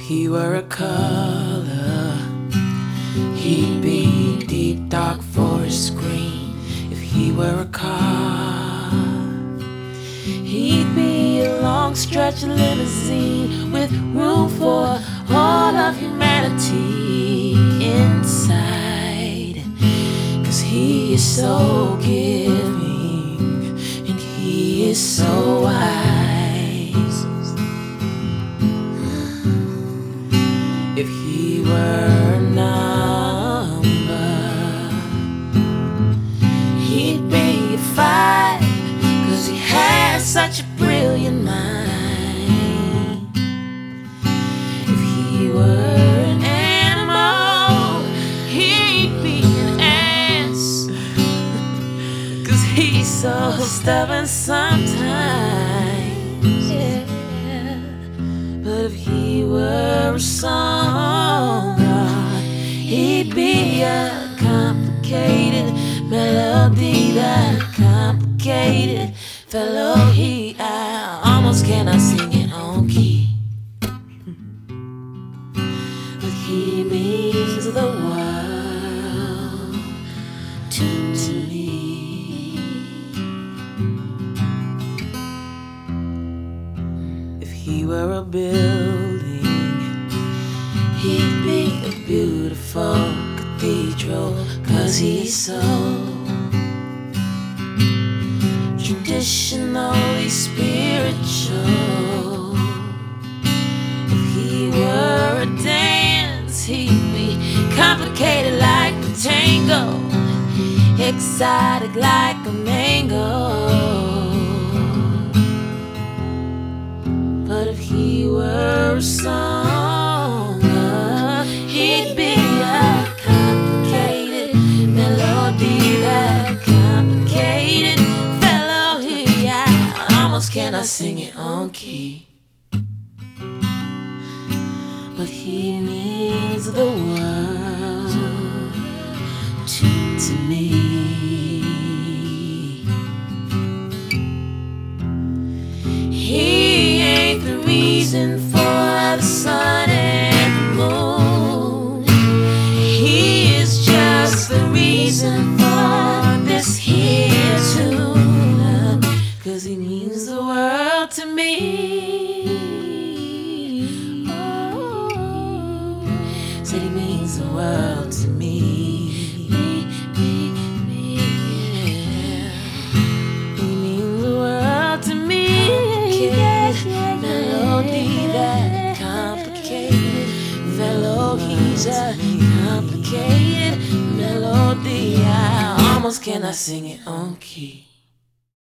he were a color, he'd be deep dark forest green. If he were a car, he'd be a long stretch limousine with room for all of humanity inside. 'Cause he is so giving and he is so wise. If he were a number, he'd be a 5, 'cause he has such a brilliant mind. If he were an animal, he'd be an ass, 'cause he's so stubborn sometimes. Yeah. But if he were a song, he'd be a complicated melody, that complicated fellow. I almost cannot sing it on key, but he means the world to me. If he were a building, he'd be a beautiful cathedral, 'cause he's so traditionally spiritual. If he were a dance, he'd be complicated like a tango, exotic like a mango. But if he were a song, he'd be a complicated melody, that complicated fellow. I almost cannot sing it on key, but he means the world to me. He ain't the reason for the sun and the moon. He is just the reason for this here tune, 'cause he means the world to me. Oh, said he means the world to me. Yeah. He means the world to me. Melody, that complicated fellow. He's a complicated melody. I almost cannot sing it on key.